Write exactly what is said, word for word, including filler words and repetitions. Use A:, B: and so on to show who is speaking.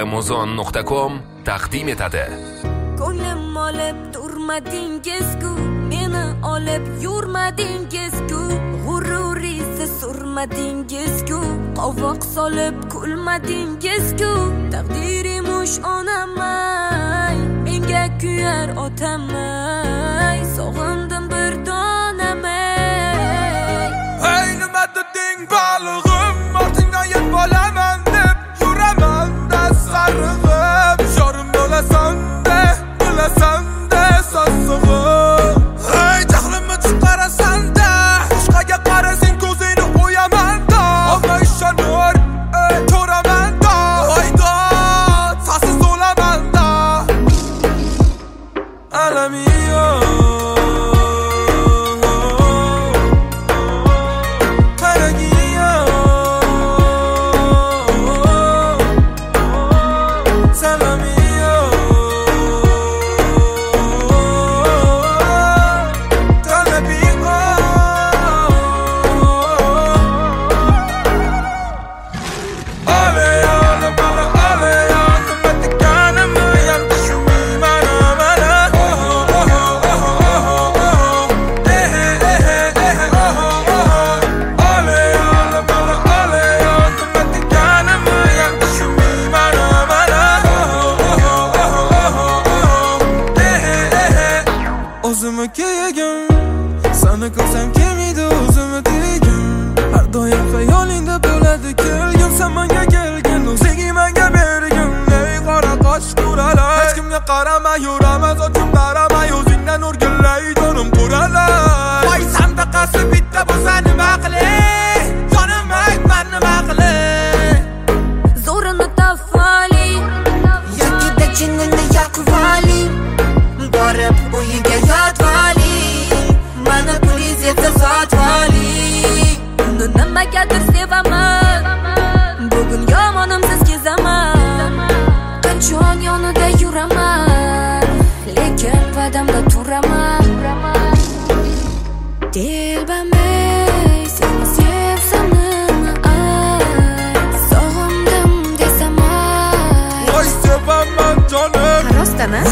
A: muzon nuqta com taqdim etadi.
B: Ko'nglim olib turmadingiz-ku, meni olib yurmadingiz-ku, g'ururizni surmadingiz-ku, qovoq solib kulmadingiz-ku, taqdirimush onamay, menga kuyar otamay, sog'indim bir donamay.
C: Hey, nima deding balig'im, ortingdan yeb olaman deb yuraman da sarig'im, shorim bo'lasan-da, bo'lasan-da sassig'im. Hey, jahlimni chiqarasan-da, boshqaga qarasang ko'zingni o'yaman-da, olma ishonur, ey, to'raman-da, hayda, sasiz o'laman-da. Alamiyo o'zimni kiyagim, seni ko'rsam kelmaydi o'zimni tegim. Har doim xayolingda bo'ladi kelgin, sen menga kelgin, o'zingni menga bergin. Ey qora qoch to'ralar, hech kimga qaramay yuraman, sochim qaramay, o'zingdan o'rgilay jonim quralar. Voy sandaqasi bitta bo'lsa nima qilay, jonim aytma nima qilay.
B: Zo'rini tafali, yakida jinnini yaqvali, borib uyiga yotvali, mana puliz yetsa sotvali. Uni nimagadir sevaman, bugun yomonimsiz kezaman, qachon yonida yuraman, lekin va'damda turaman. Dilbamay, seni sevsam nima ay, sog'indim desam ay.
C: Voy sevaman jonim,
B: rostdan-a?